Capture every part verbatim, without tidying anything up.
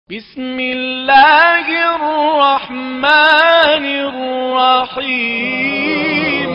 بسم الله الرحمن الرحیم.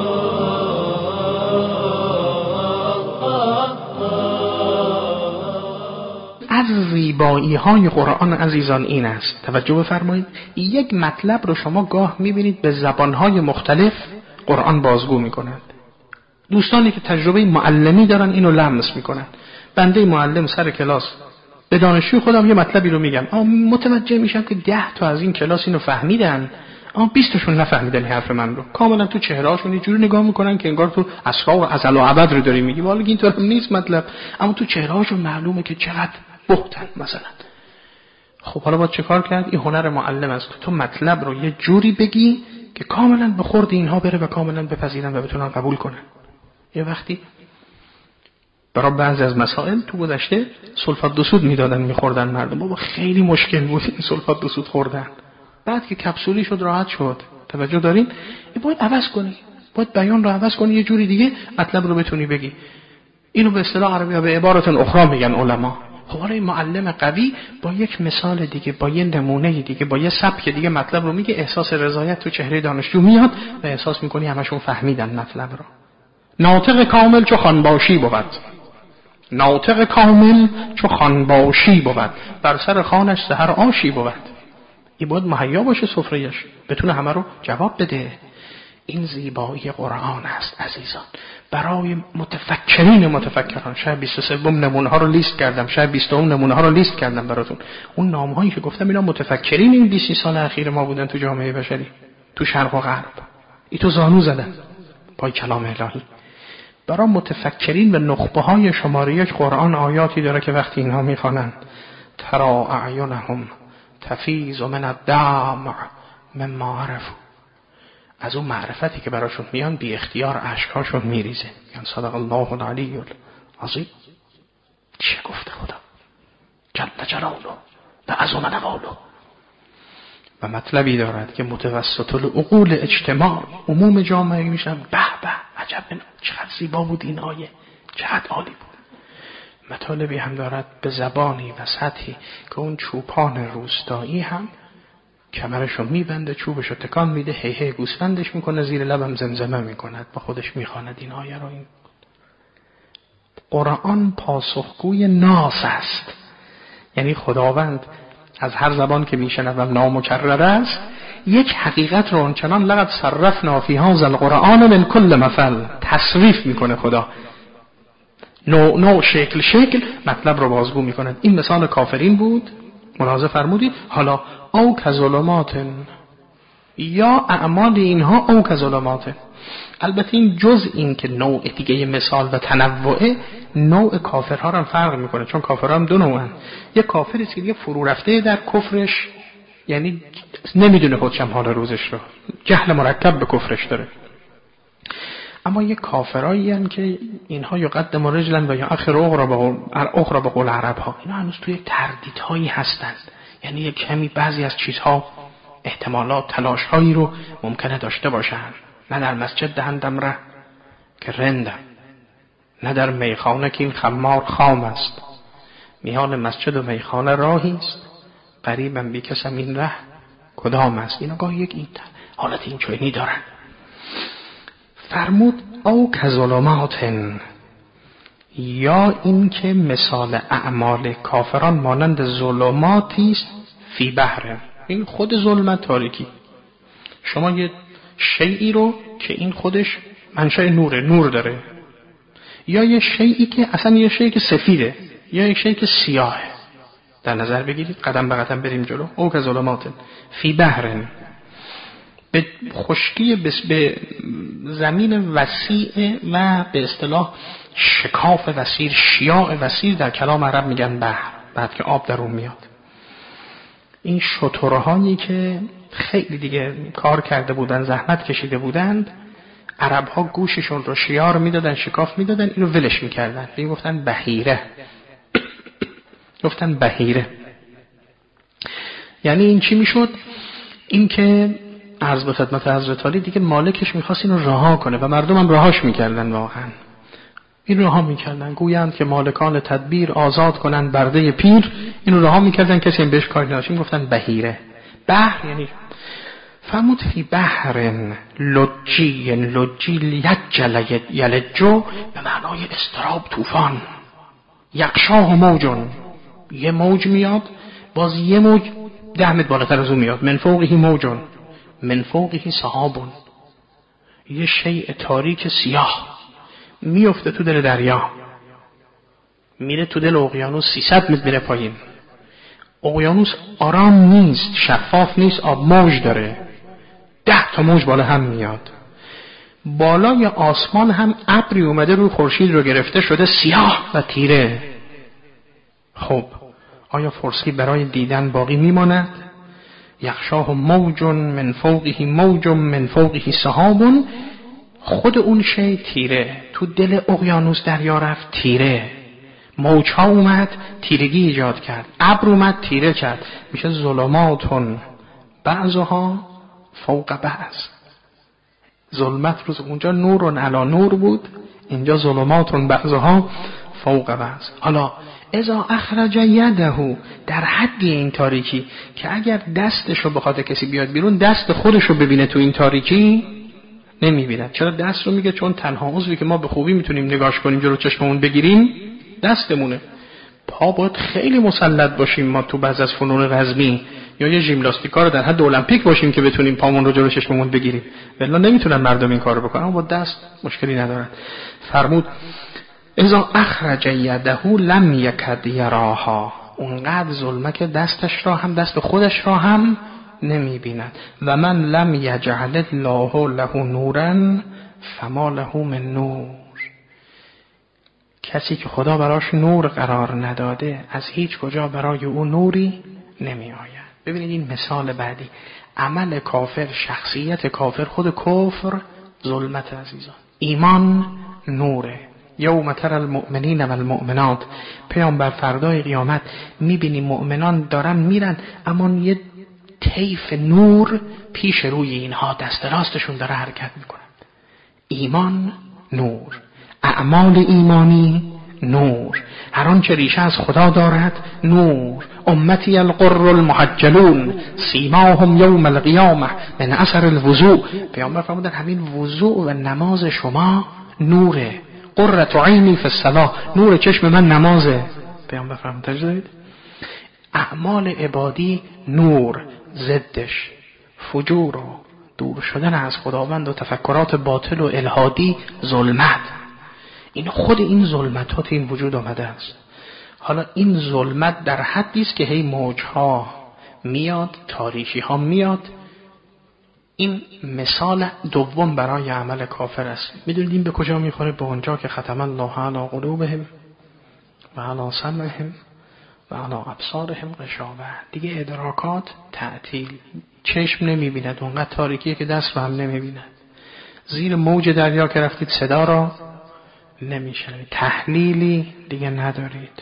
از زیبایی های قرآن عزیزان این است، توجه بفرمایید، یک مطلب رو شما گاه میبینید به زبانهای مختلف قرآن بازگو میکنند. دوستانی که تجربه معلمی دارن اینو لمس میکنن. بنده معلم سر کلاس به دانشجوی خودم یه مطلبی رو میگم، اما متوجه میشم که ده تا از این کلاس اینو فهمیدن اما بیست تاشون نفهمیدن حرف من رو. کاملا تو چهرهاشون یه جوری نگاه میکنن که انگار تو اسرار و ازل و ابد رو داری میگی، والا اینطور نیست مطلب، اما تو چهرهاشون معلومه که چقدر بهتن مثلا. خب حالا باید چه کار کرد؟ این هنر معلم است که تو مطلب رو یه جوری بگی که کاملا به خورد اینها بره و کاملا بپذیرن و بتونن قبول کنن. یه وقتی برای بعضی از مسائل تو گذشته سلفات دو سود میدادن میخوردن مردم، بابا خیلی مشکل بود این سلفات دو سود خوردن. بعد که کپسولی شد راحت شد. توجه دارین؟ این باید عوض کنی، باید بیان رو عوض کنی، یه جوری دیگه مطلب رو بتونی بگی. اینو به اصطلاح عربی به عبارت اخرى میگن علما. خب حالا این معلم قوی با یک مثال دیگه، با یه نمونه دیگه، با یه سبک دیگه مطلب رو میگه، احساس رضایت تو چهره دانشجو میاد و احساس میکنی همشون فهمیدن مطلب رو. ناطق کامل چو خوانباشی بود، ناطق کامل چو خوانباشی بود، بر سر خوانش سحر آشی بود. این باید مهیا باشه سفره‌اش، بتونه همه رو جواب بده. این زیبایی قرآن است عزیزان، برای متفکرین متفکران. شاید بیست و سه نمونه ها رو لیست کردم، شاید بیست نمونه ها رو لیست کردم براتون. اون نام هایی که گفتم اینا متفکرین این بیست سال اخیر ما بودن تو جامعه بشری، تو شرق و غرب. ای تو زانو زدن پای کلام الهی. برای متفکرین و نخبه های شماره یک قرآن آیاتی داره که وقتی اینها میخوانند ترا اعینهم تفیض من الدمع مما عرفوا، از اون معرفتی که براشون میان بی اختیار اشکاشون میریزه. یعنی صدق الله العلی العظیم. چه گفته خدا جل جلاله و عظم نواله. و مطلبی دارد که متوسط العقول اجتماع عموم جامعه میشن به به عجب چقدر زیبا بود این آیه، چقدر عالی بود. مطالبی هم دارد به زبانی و سطحی که اون چوپان روستایی هم کمرشو میبنده، چوبشو تکان میده، هی هی گوسفندش میکنه، زیر لبم زمزمه میکند، با خودش میخواند این آیه رو. این قرآن پاسخگوی ناس است، یعنی خداوند از هر زبان که میشنوم نامکرر است، یک حقیقت رو اونچنان لقد صرفنا فی هذا القرآن من کل مثل تصریف میکنه خدا، نوع نوع شکل شکل مطلب رو بازگو میکنه. این مثال کافرین بود، ملاحظه فرمودید. حالا او کظلمات، یا اعمال اینها او کظلمات. البته این جز این که نوع دیگه مثال و تنوع، نوع کافرها رو هم فرق میکنه، چون کافرها هم دو نوعن. یک کافری که دیگه فرو رفته در کفرش، یعنی نمیدونه خودش هم حال روزش رو، جهل مرکب به کفرش داره. اما یک کافرایی هستند که اینها یقدم رجلا و یؤخر اخرى به قول عرب ها، اینا هنوز توی تردیدهایی هستند. یعنی یک کمی بعضی از چیزها احتمالات تلاش هایی رو ممکنه داشته باشن. نه در مسجد دهندم ره که رندم، نه در میخانه که این خمار خام است. میان مسجد و میخانه راهی است، قریبم بی کسم این ره کدام است. اینا گاهی یک این حالت این چوینی دارن. فرمود او کظلماتن، یا این که مثال اعمال کافران مانند ظلماتی است فی بحر. این خود ظلمت تاریکی. شما یه شیئی رو که این خودش منشأ نوره، نور داره، یا یه شیئی که اصلا یه شیئی که سفیده، یا یک شیئی که سیاهه، در نظر بگیرید. قدم به قدم بریم جلو. او کظلمات فی بحر، به خشکی، به زمین وسیع و به اصطلاح شکاف وسیع، شیاع وسیع در کلام عرب میگن بحر، بعد که آب در اون میاد. این شترهایی که خیلی دیگه کار کرده بودن، زحمت کشیده بودند، عرب ها گوششون رو شیار میدادن، شکاف میدادن، اینو ولش میکردن، این گفتن بحیره گفتن بحیره. یعنی این چی میشد؟ این که عرض به خدمت حضرت علی دیگه مالکش میخواست اینو رها کنه و مردم هم رهاش میکردن واقعا. این رها میکردن، گویند که مالکان تدبیر آزاد کنن برده پیر، این رها میکردن، کسی هم بهش کاری نداشت. گفتن بحیره. بحر یعنی فرمود فی بحر لجی، لجی لیجل یلجو، به معنای استراب، طوفان. یغشاه موجون، یه موج میاد، باز یه موج ده متر بالاتر از اون میاد. من فوقه موجون من فوقه سحابون، یه شیء تاریک سیاه میفته تو دل دریا، میره تو دل اقیانوس، سیصد متر میره پایین. اقیانوس آرام نیست، شفاف نیست، آب موج داره، ده تا موج بالا هم میاد. بالای آسمان هم ابری اومده روی خورشید رو گرفته، شده سیاه و تیره. خب آیا فرصتی برای دیدن باقی میماند؟ یغشاه موج من فوقه موج من فوقه سحاب، خود اون شی تیره، تو دل اقیانوس دریا رفت، تیره. موجها اومد، تیرگی ایجاد کرد. ابر اومد، تیره کرد. میشه ظلماتون بعضها فوق بعض. ظلمت روز اونجا نورون علی نور بود، اینجا ظلماتون بعضها فوق بعض. حالا اذا اخرج یده، در حدی این تاریکی که اگر دستشو بخواد کسی بیاد بیرون، دست خودشو ببینه تو این تاریکی نمیبیند. چرا دست رو میگه؟ چون تنها عضوی که ما به خوبی میتونیم نگاش کنیم جلو چشممون بگیریم دستمونه. پا باید خیلی مسلط باشیم ما تو بعض از فنون رزمی یا یه ژیمناستیکا رو در حد المپیک باشیم که بتونیم پامون رو جلو چشممون بگیریم، ولی نمیتونن مردم این کارو بکنن، اما با دست مشکلی ندارن. فرمود اذا اخرج یده لم یکد یراها، اونقدر ظلمه که دستش را هم دست خودش را هم نمیبیند. و من لم یجعل الله له نورا فما له من نور، کسی که خدا براش نور قرار نداده از هیچ کجا برای او نوری نمی آید. ببینید این مثال بعدی، عمل کافر، شخصیت کافر، خود کفر ظلمت عزیزان، ایمان نوره. یوم تری المؤمنین و المؤمنات، پیامبر فردای قیامت میبینی مؤمنان دارن میرن، اما یه طیف نور پیش روی اینها، دست راستشون داره حرکت میکنن. ایمان نور، اعمال ایمانی نور، هر آنچه ریشه از خدا دارد نور. امتی القر المحجلون سیماهم یوم القیامه من اثر الوضوء، پیامبر فرمودن همین وضوء و نماز شما نوره. قرة عینی فی الصلاة، نور چشم من نمازه. پیامبر فرمودن اعمال عبادی نور، ضدش فجور و دور شدن از خداوند و تفکرات باطل و الهادی ظلمت. این خود این ظلمتات این وجود آمده است. حالا این ظلمت در حدی است که هی موجها میاد، تاریکی ها میاد. این مثال دوم برای عمل کافر است. میدونید این به کجا میخوره؟ به اونجا که ختم الله علی قلوبهم و علی سمعهم و علی ابصارهم غشاوه، دیگه ادراکات تعطیل، چشم نمیبیند، اونقدر تاریکیه که دست رو هم نمیبیند. زیر موج دریا که رفتید صدا را نمیشنوید، تحلیلی دیگه ندارید.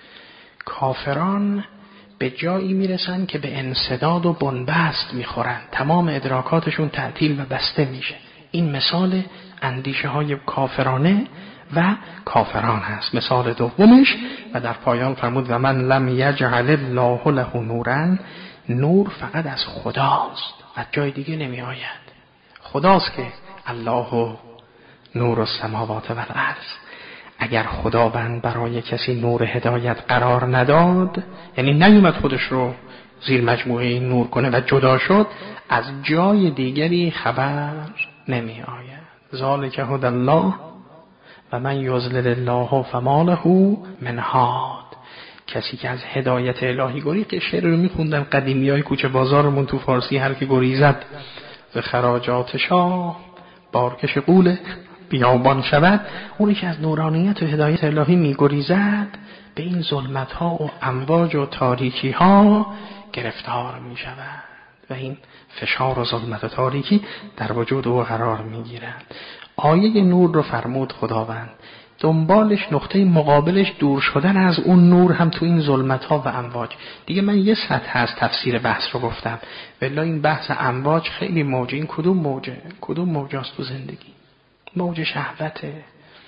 کافران به جایی میرسن که به انسداد و بنبست میخورن، تمام ادراکاتشون تعطیل و بسته میشه. این مثال اندیشه های کافرانه و کافران هست. مثال دومش و در پایان فرمود و من لم یجعل الله له نورا، نور فقط از خداست، از جای دیگه نمی آید. خداست که الله نور السماوات و الارض. اگر خداوند برای کسی نور هدایت قرار نداد، یعنی نیومد خودش رو زیر مجموعه نور کنه و جدا شد، از جای دیگری خبر نمی آید. ذالک هدی الله و من یضلل الله فما له من هاد. کسی که از هدایت الهی گریخت، شعر رو میخوندن قدیمیای کوچه بازارمون تو فارسی، هر کی گریزد به خراجات شاه بارکش قوله بیابان شود. اونی که از نورانیت و هدایت الهی میگریزد به این ظلمت ها و امواج و تاریکی ها گرفتار می شود و این فشار و ظلمت و تاریکی در وجود او قرار می گیرد. آیه نور رو فرمود خداوند، دنبالش نقطه مقابلش دور شدن از اون نور هم تو این ظلمت ها و امواج. دیگه من یه سطح از تفسیر بحث رو گفتم، ولی این بحث امواج خیلی موجه. این کدوم موجه؟ کدوم موجاست تو زندگی؟ موج شهوته،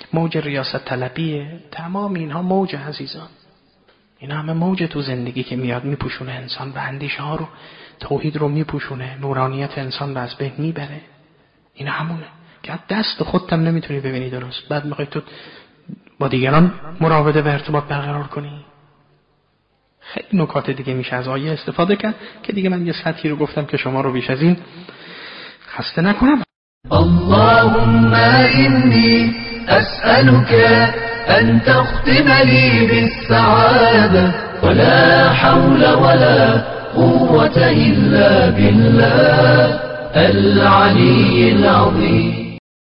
موج ریاست طلبیه، تمام اینها موج عزیزان. این همه موج تو زندگی که میاد میپوشونه انسان و اندیشه ها رو، توحید رو میپوشونه، نورانیت انسان رو از بین میبره. این همونه که دست خودت هم نمیتونی ببینی درست، بعد میخوای تو با دیگران مراوده و ارتباط برقرار کنی. خیلی نکات دیگه میشه از آیه استفاده کرد که دیگه من یه سطحی رو گفتم که شما رو بیش از این خسته نکنم. اللهم إني أسألك أن تختم لي بالسعادة ولا حول ولا قوة إلا بالله العلي العظيم.